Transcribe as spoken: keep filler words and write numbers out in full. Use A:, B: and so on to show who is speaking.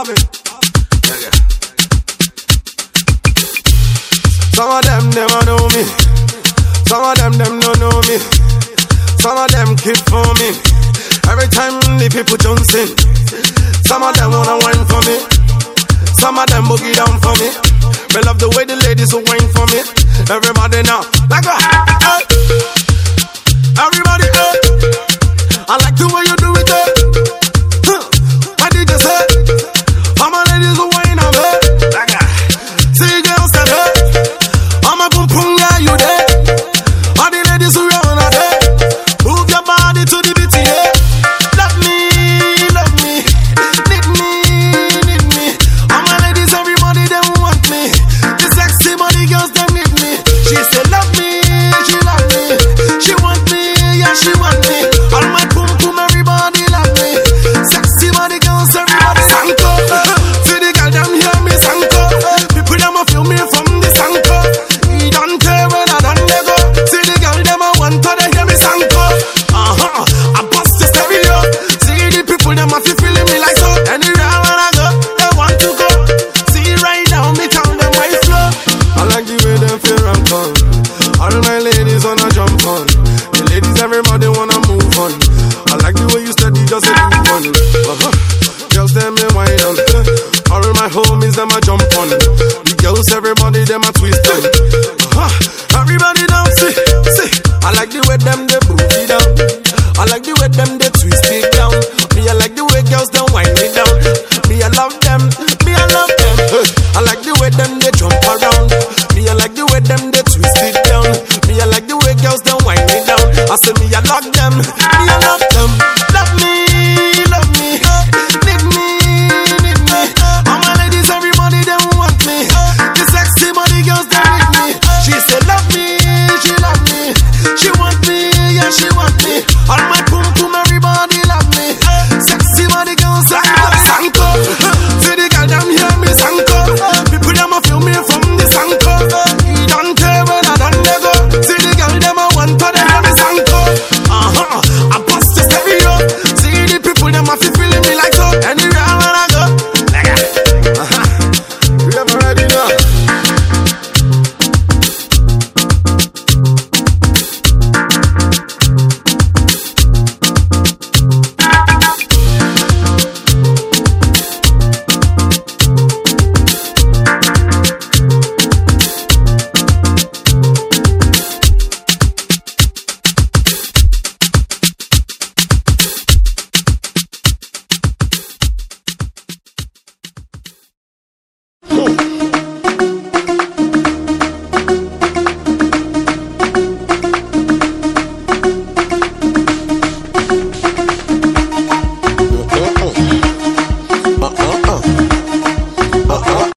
A: Have it. Yeah, yeah. Some of them never know me. Some of them them don't know me. Some of them keep for me. Every time the people jump in. Some of them wanna whine for me. Some of them boogie down for me. Me love the way the ladies will whine for me. Everybody now, like a hey. Everybody, hey. I like the way you do it, hey. Huh. What did you say? All my ladies will whine on me. Like a see girls that hey. I'm a boom boom guy, you there. All the ladies who run out there. Move your body to the beat, yeah. Love me, love me. Need me, need me. All my ladies, everybody, them want me. The sexy body girls, them need me. She said love me, she love me. She want me, yeah, she want me. All my boom boom, everybody love me. Sexy body girls, everybody sanko. See the girl, them hear me sanko. People, them a feel me from the sanko. He don't care when I done they go. See the girl, them a want to they hear me sanko. Uh-huh, I bust the stereo. See the people, them a feel feeling me like so. Anywhere when I go, they want to go. See right now, me tell them why flow. I like the way them feel and fun. All my ladies wanna jump on. The ladies, everybody wanna move on. I like the way you steady, just a move on. Uh-huh. Girls, them me wine on. All my homies, them a jump on. The girls, everybody, them a twist on. Uh-huh. Everybody down, see, see. I like the way them they boogie down. I like the way them they twist it down. Me, I like the way girls them wind it down. Me, I love them. Me, I love them. Hey. I like the way them they jump around. Me, I like the way them they twist it down. Me, I like the way girls them wind it down. I say me, I love them.